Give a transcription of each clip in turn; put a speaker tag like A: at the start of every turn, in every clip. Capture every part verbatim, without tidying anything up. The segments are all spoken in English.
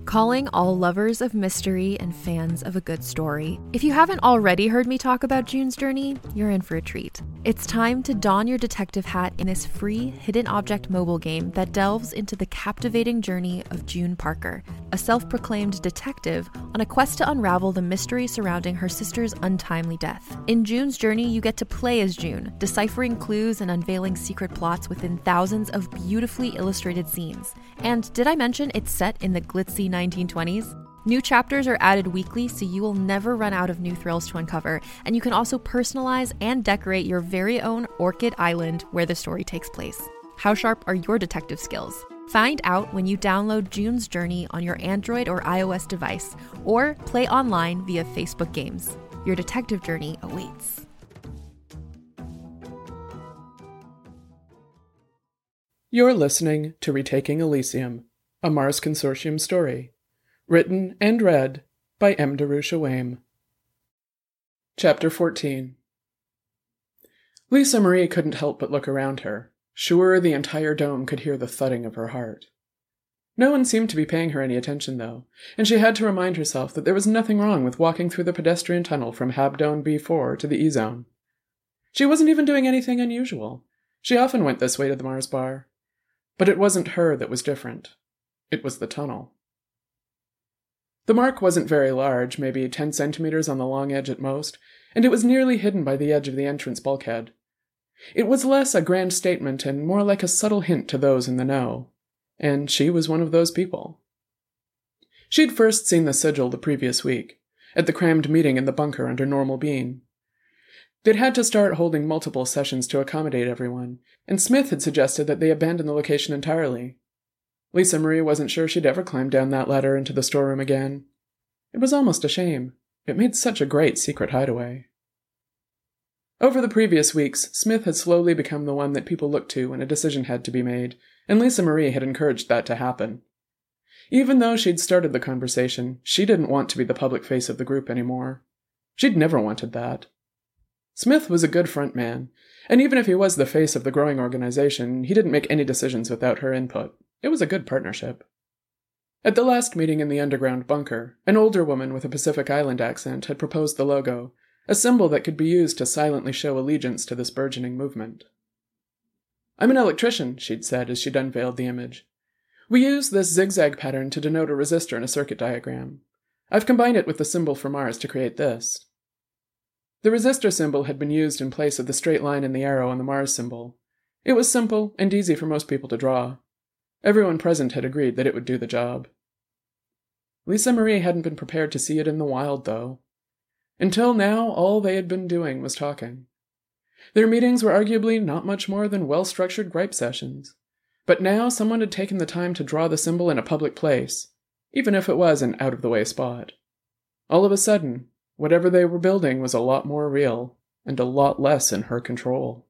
A: Calling all lovers of mystery and fans of a good story. If you haven't already heard me talk about June's Journey, you're in for a treat. It's time to don your detective hat in this free hidden object mobile game that delves into the captivating journey of June Parker, a self-proclaimed detective on a quest to unravel the mystery surrounding her sister's untimely death. In June's Journey, you get to play as June, deciphering clues and unveiling secret plots within thousands of beautifully illustrated scenes. And did I mention it's set in the glitzy nineteen twenties? New chapters are added weekly, so you will never run out of new thrills to uncover, and you can also personalize and decorate your very own Orchid Island where the story takes place. How sharp are your detective skills? Find out when you download June's Journey on your Android or iOS device, or play online via Facebook Games. Your detective journey awaits.
B: You're listening to Retaking Elysium, a Mars Consortium story, written and read by M. Darusha Wame. Chapter fourteen. Lisa Marie couldn't help but look around her, sure the entire dome could hear the thudding of her heart. No one seemed to be paying her any attention, though, and she had to remind herself that there was nothing wrong with walking through the pedestrian tunnel from Habdone B four to the E-Zone. She wasn't even doing anything unusual. She often went this way to the Mars Bar. But it wasn't her that was different. It was the tunnel. The mark wasn't very large, maybe ten centimeters on the long edge at most, and it was nearly hidden by the edge of the entrance bulkhead. It was less a grand statement and more like a subtle hint to those in the know, and she was one of those people. She'd first seen the sigil the previous week, at the crammed meeting in the bunker under Normal Bean. They'd had to start holding multiple sessions to accommodate everyone, and Smith had suggested that they abandon the location entirely. Lisa Marie wasn't sure she'd ever climb down that ladder into the storeroom again. It was almost a shame. It made such a great secret hideaway. Over the previous weeks, Smith had slowly become the one that people looked to when a decision had to be made, and Lisa Marie had encouraged that to happen. Even though she'd started the conversation, she didn't want to be the public face of the group anymore. She'd never wanted that. Smith was a good front man, and even if he was the face of the growing organization, he didn't make any decisions without her input. It was a good partnership. At the last meeting in the underground bunker, an older woman with a Pacific Island accent had proposed the logo, a symbol that could be used to silently show allegiance to this burgeoning movement. "I'm an electrician," she'd said as she'd unveiled the image. "We use this zigzag pattern to denote a resistor in a circuit diagram. I've combined it with the symbol for Mars to create this." The resistor symbol had been used in place of the straight line and the arrow on the Mars symbol. It was simple and easy for most people to draw. Everyone present had agreed that it would do the job. Lisa Marie hadn't been prepared to see it in the wild, though. Until now, all they had been doing was talking. Their meetings were arguably not much more than well-structured gripe sessions. But now someone had taken the time to draw the symbol in a public place, even if it was an out-of-the-way spot. All of a sudden, whatever they were building was a lot more real, and a lot less in her control.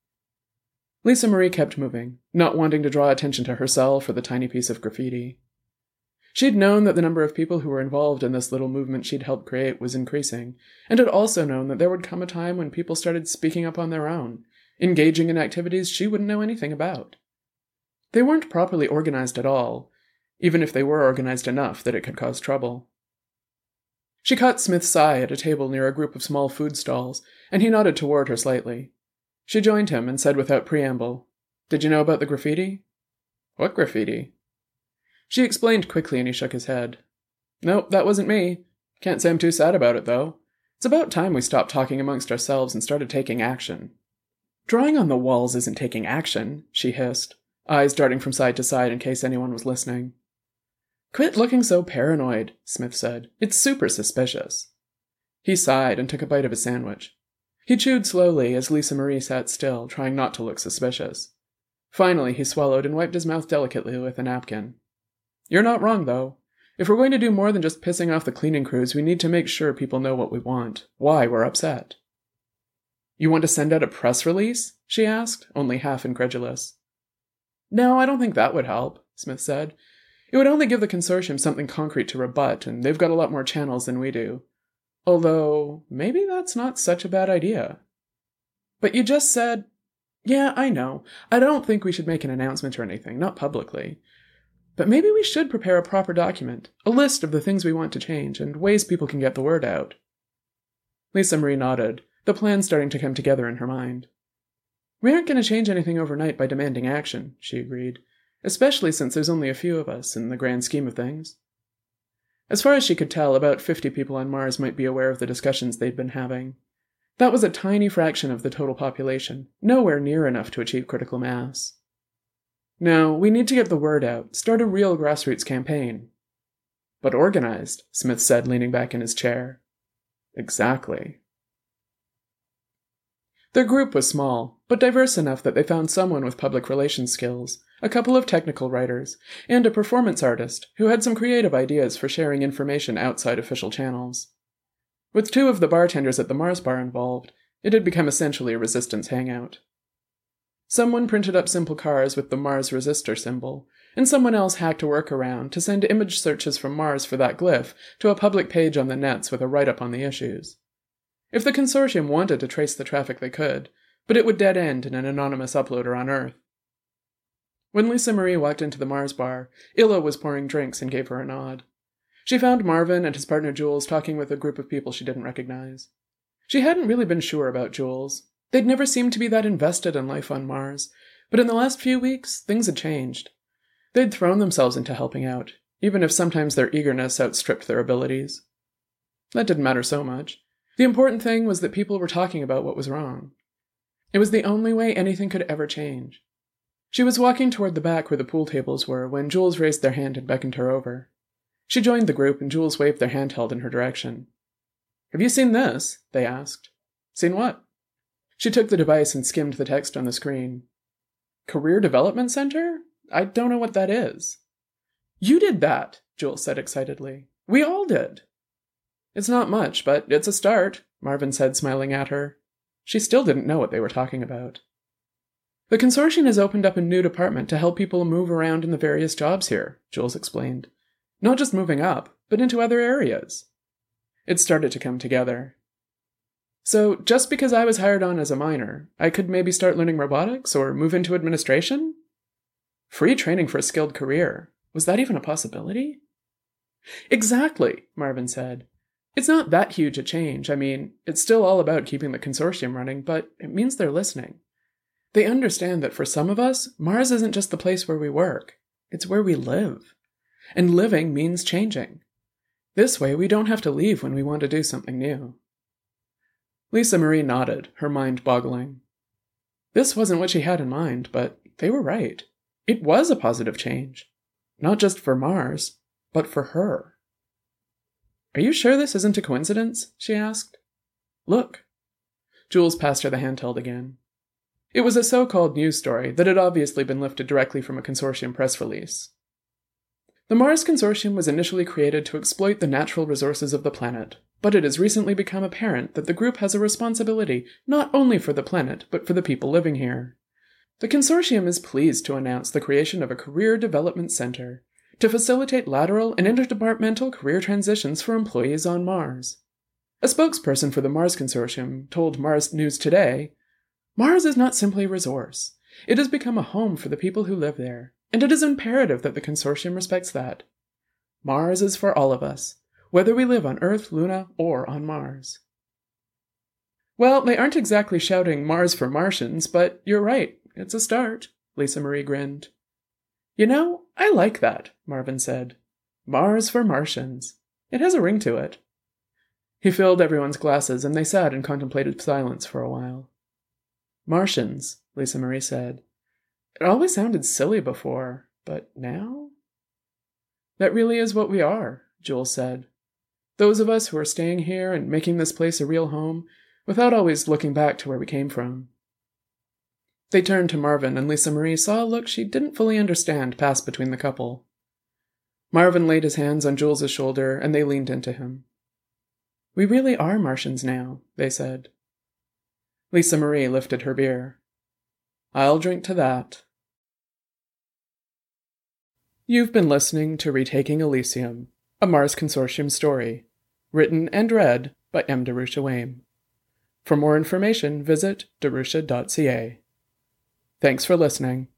B: Lisa Marie kept moving, not wanting to draw attention to herself or the tiny piece of graffiti. She'd known that the number of people who were involved in this little movement she'd helped create was increasing, and had also known that there would come a time when people started speaking up on their own, engaging in activities she wouldn't know anything about. They weren't properly organized at all, even if they were organized enough that it could cause trouble. She caught Smith's eye at a table near a group of small food stalls, and he nodded toward her slightly. She joined him and said without preamble, "Did you know about the graffiti?" "What graffiti?" She explained quickly, and he shook his head. "Nope, that wasn't me. Can't say I'm too sad about it, though. It's about time we stopped talking amongst ourselves and started taking action." "Drawing on the walls isn't taking action," she hissed, eyes darting from side to side in case anyone was listening. "Quit looking so paranoid," Smith said. "It's super suspicious." He sighed and took a bite of his sandwich. He chewed slowly as Lisa Marie sat still, trying not to look suspicious. Finally, he swallowed and wiped his mouth delicately with a napkin. "You're not wrong, though. If we're going to do more than just pissing off the cleaning crews, we need to make sure people know what we want, why we're upset." "You want to send out a press release?" she asked, only half incredulous. "No, I don't think that would help," Smith said. "It would only give the consortium something concrete to rebut, and they've got a lot more channels than we do. Although, maybe that's not such a bad idea." "But you just said—" "Yeah, I know. I don't think we should make an announcement or anything, not publicly. But maybe we should prepare a proper document, a list of the things we want to change and ways people can get the word out. Lisa Marie nodded, the plan starting to come together in her mind. We aren't going to change anything overnight by demanding action, she agreed, especially since there's only a few of us in the grand scheme of things. As far as she could tell, about fifty people on Mars might be aware of the discussions they'd been having. That was a tiny fraction of the total population, nowhere near enough to achieve critical mass. No, we need to get the word out, start a real grassroots campaign. But organized, Smith said, leaning back in his chair. Exactly. Their group was small, but diverse enough that they found someone with public relations skills, a couple of technical writers, and a performance artist who had some creative ideas for sharing information outside official channels. With two of the bartenders at the Mars bar involved, it had become essentially a resistance hangout. Someone printed up simple cars with the Mars resistor symbol, and someone else hacked a workaround to send image searches from Mars for that glyph to a public page on the nets with a write-up on the issues. If the consortium wanted to trace the traffic, they could, but it would dead end in an anonymous uploader on Earth. When Lisa Marie walked into the Mars bar, Illa was pouring drinks and gave her a nod. She found Marvin and his partner Jules talking with a group of people she didn't recognize. She hadn't really been sure about Jules. They'd never seemed to be that invested in life on Mars, but in the last few weeks, things had changed. They'd thrown themselves into helping out, even if sometimes their eagerness outstripped their abilities. That didn't matter so much. The important thing was that people were talking about what was wrong. It was the only way anything could ever change. She was walking toward the back where the pool tables were when Jules raised their hand and beckoned her over. She joined the group and Jules waved their handheld in her direction. "Have you seen this?" they asked. "Seen what?" She took the device and skimmed the text on the screen. "Career Development Center? I don't know what that is." "You did that," Jules said excitedly. "We all did." "It's not much, but it's a start," Marvin said, smiling at her. She still didn't know what they were talking about. "The consortium has opened up a new department to help people move around in the various jobs here," Jules explained. "Not just moving up, but into other areas." It started to come together. "So, just because I was hired on as a minor, I could maybe start learning robotics or move into administration?" Free training for a skilled career. Was that even a possibility? "Exactly," Marvin said. "It's not that huge a change. I mean, it's still all about keeping the consortium running, but it means they're listening. They understand that for some of us, Mars isn't just the place where we work. It's where we live. And living means changing. This way, we don't have to leave when we want to do something new." Lisa Marie nodded, her mind boggling. This wasn't what she had in mind, but they were right. It was a positive change. Not just for Mars, but for her. "Are you sure this isn't a coincidence?" she asked. "Look." Jules passed her the handheld again. It was a so-called news story that had obviously been lifted directly from a consortium press release. The Mars Consortium was initially created to exploit the natural resources of the planet, but it has recently become apparent that the group has a responsibility not only for the planet, but for the people living here. The consortium is pleased to announce the creation of a career development center to facilitate lateral and interdepartmental career transitions for employees on Mars. A spokesperson for the Mars Consortium told Mars News Today, "Mars is not simply a resource. It has become a home for the people who live there, and it is imperative that the consortium respects that. Mars is for all of us, whether we live on Earth, Luna, or on Mars." Well, they aren't exactly shouting Mars for Martians, but you're right, it's a start, Lisa Marie grinned. "You know, I like that," Marvin said. "Mars for Martians. It has a ring to it." He filled everyone's glasses, and they sat in contemplative silence for a while. "Martians," Lisa Marie said. "It always sounded silly before, but now?" "That really is what we are," Jules said. "Those of us who are staying here and making this place a real home, without always looking back to where we came from." They turned to Marvin, and Lisa Marie saw a look she didn't fully understand pass between the couple. Marvin laid his hands on Jules's shoulder, and they leaned into him. "We really are Martians now," they said. Lisa Marie lifted her beer. "I'll drink to that." You've been listening to Retaking Elysium, a Mars Consortium story, written and read by M. Darusha Wame. For more information, visit darusha dot c a. Thanks for listening.